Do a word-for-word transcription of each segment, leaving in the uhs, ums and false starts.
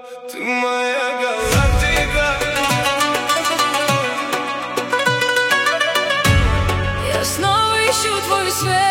Ты моя галактика. Я снова ищу твой свет.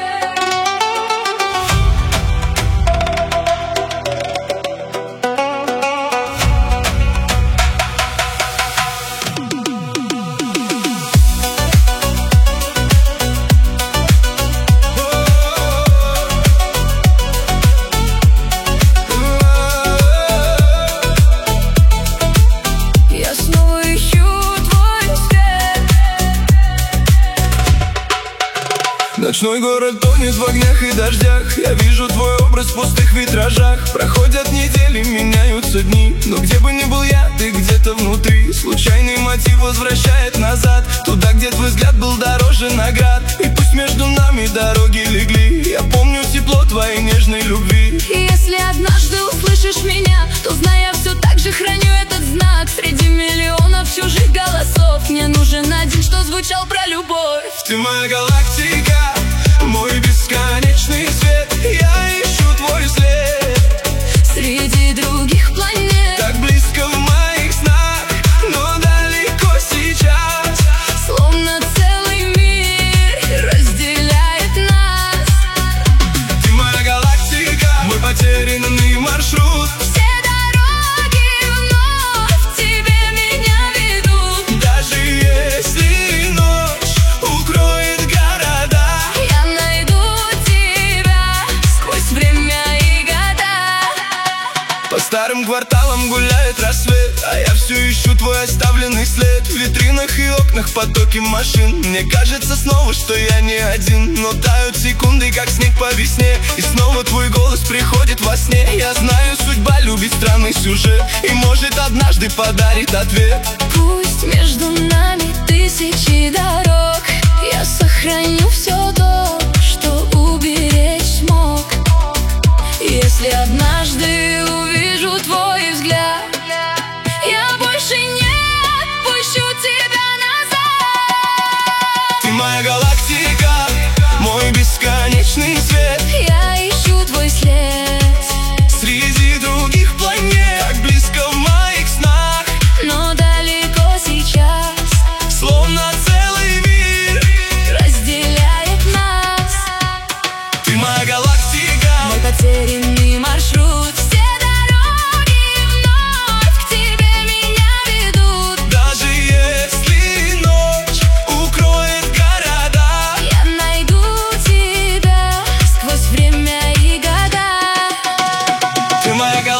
Ночной город тонет в огнях и дождях. Я вижу твой образ в пустых витражах. Проходят недели, меняются дни, но где бы ни был я, ты где-то внутри. Случайный мотив возвращает назад, туда, где твой взгляд был дороже наград. И пусть между нами дороги легли, я помню тепло твоей нежной любви. И если однажды услышишь меня, то знай, я все так же храню этот знак. Среди миллионов чужих голосов мне нужен один, что звучал про любовь. Ты моя галактика, мой бесконечный свет. Я ищу твой след среди других планет, так близко в моих снах, но далеко сейчас. Словно целый мир разделяет нас. Ты моя галактика, мой потерянный маршрут. Все дороги вновь к тебе меня ведут. Даже если ночь укроет города, я найду тебя сквозь время и года. по старым кварталам гуляет рассвет, а я все ищу твой оставленный след. В витринах и окнах потоки машин. Мне кажется снова, что я не один, но тают секунды, как снег по весне. И снова твой голос приходит во сне. Я знаю, судьба любит странный сюжет, и может однажды подарит ответ. Пусть между нами тысячи дорог, я сохраню все то, что уберечь смог. Если однажды увижу твой взгляд, я больше не отпущу тебя назад. Ты моя галактика, мой бесконечный свет. Я ищу твой след Среди других планет, так близко в моих снах, но далеко сейчас. словно целый мир разделяет нас. Ты моя галактика, мой потерянный маршрут. Все дороги вновь к тебе меня ведут. даже если ночь укроет города, я найду тебя сквозь время и года. ты моя галактика.